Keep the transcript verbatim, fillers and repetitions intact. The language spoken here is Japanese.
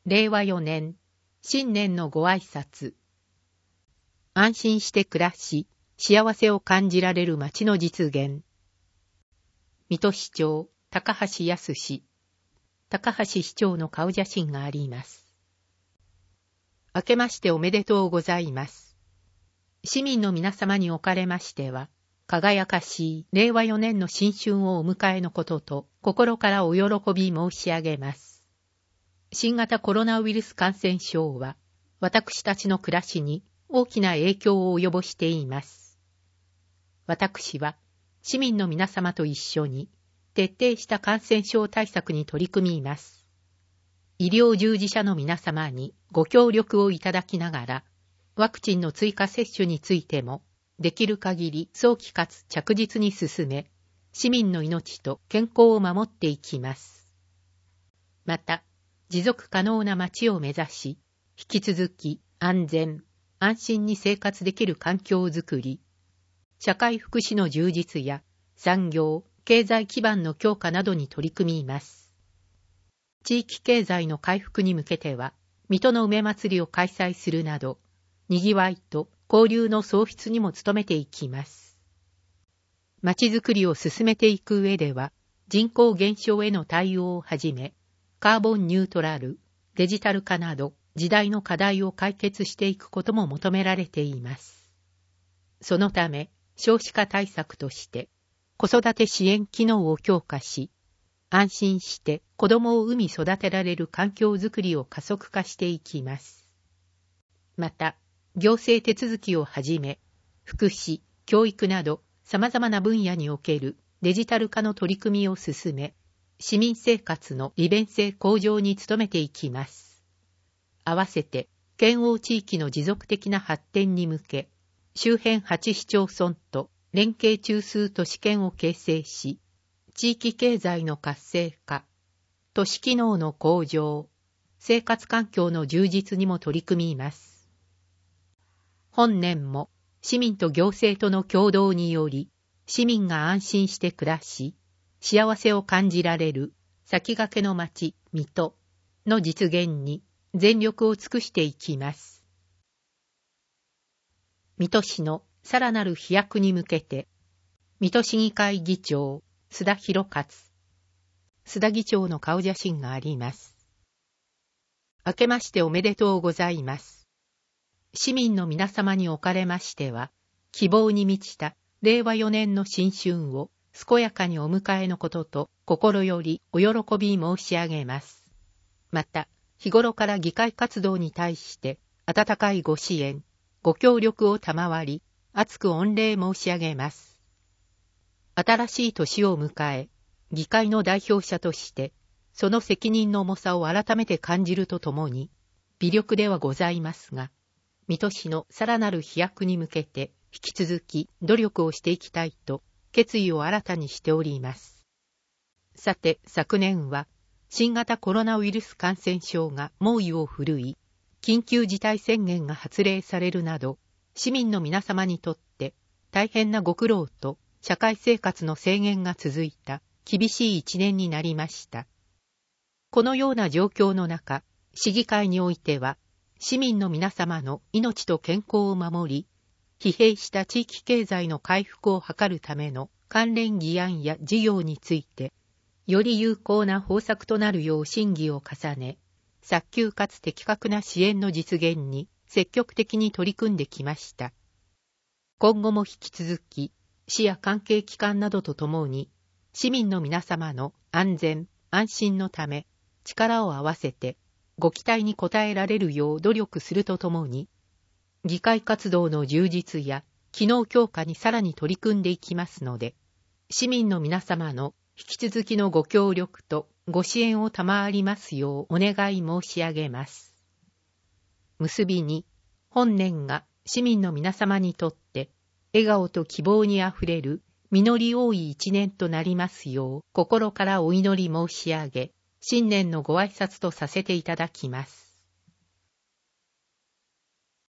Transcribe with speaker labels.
Speaker 1: れいわよねん、新年のご挨拶。安心して暮らし、幸せを感じられる街の実現。水戸市長、高橋康氏。高橋市長の顔写真があります。明けましておめでとうございます。市民の皆様におかれましては、輝かしいれいわよねんの新春をお迎えのことと、心からお喜び申し上げます。新型コロナウイルス感染症は、私たちの暮らしに大きな影響を及ぼしています。私は、市民の皆様と一緒に、徹底した感染症対策に取り組みます。医療従事者の皆様にご協力をいただきながら、ワクチンの追加接種についても、できる限り早期かつ着実に進め、市民の命と健康を守っていきます。また、持続可能な街を目指し、引き続き安全、安心に生活できる環境づくり、社会福祉の充実や産業、経済基盤の強化などに取り組みます。地域経済の回復に向けては、水戸の梅祭りを開催するなど、にぎわいと交流の創出にも努めていきます。街づくりを進めていく上では、人口減少への対応をはじめ、カーボンニュートラル、デジタル化など時代の課題を解決していくことも求められています。そのため、少子化対策として子育て支援機能を強化し、安心して子供を産み育てられる環境づくりを加速化していきます。また、行政手続きをはじめ、福祉、教育など様々な分野におけるデジタル化の取り組みを進め、市民生活の利便性向上に努めていきます。合わせて、県央地域の持続的な発展に向け、周辺はち市町村と連携中枢都市圏を形成し、地域経済の活性化、都市機能の向上、生活環境の充実にも取り組みます。本年も市民と行政との協働により、市民が安心して暮らし、幸せを感じられる先駆けの街、水戸の実現に全力を尽くしていきます。水戸市のさらなる飛躍に向けて、水戸市議会議長、須田博勝。須田議長の顔写真があります。明けましておめでとうございます。市民の皆様におかれましては、希望に満ちたれいわよねんの新春を、健やかにお迎えのことと心よりお喜び申し上げます。また、日頃から議会活動に対して温かいご支援、ご協力を賜り、厚く御礼申し上げます。新しい年を迎え、議会の代表者として、その責任の重さを改めて感じるとともに、微力ではございますが、水戸市のさらなる飛躍に向けて引き続き努力をしていきたいと、決意を新たにしております。さて、昨年は、新型コロナウイルス感染症が猛威を振るい、緊急事態宣言が発令されるなど、市民の皆様にとって大変なご苦労と社会生活の制限が続いた厳しい一年になりました。このような状況の中、市議会においては、市民の皆様の命と健康を守り、疲弊した地域経済の回復を図るための関連議案や事業について、より有効な方策となるよう審議を重ね、早急かつ的確な支援の実現に積極的に取り組んできました。今後も引き続き、市や関係機関などとともに、市民の皆様の安全・安心のため、力を合わせて、ご期待に応えられるよう努力するとともに、議会活動の充実や機能強化にさらに取り組んでいきますので、市民の皆様の引き続きのご協力とご支援を賜りますようお願い申し上げます。結びに、本年が市民の皆様にとって笑顔と希望にあふれる実り多い一年となりますよう心からお祈り申し上げ、新年のご挨拶とさせていただきます。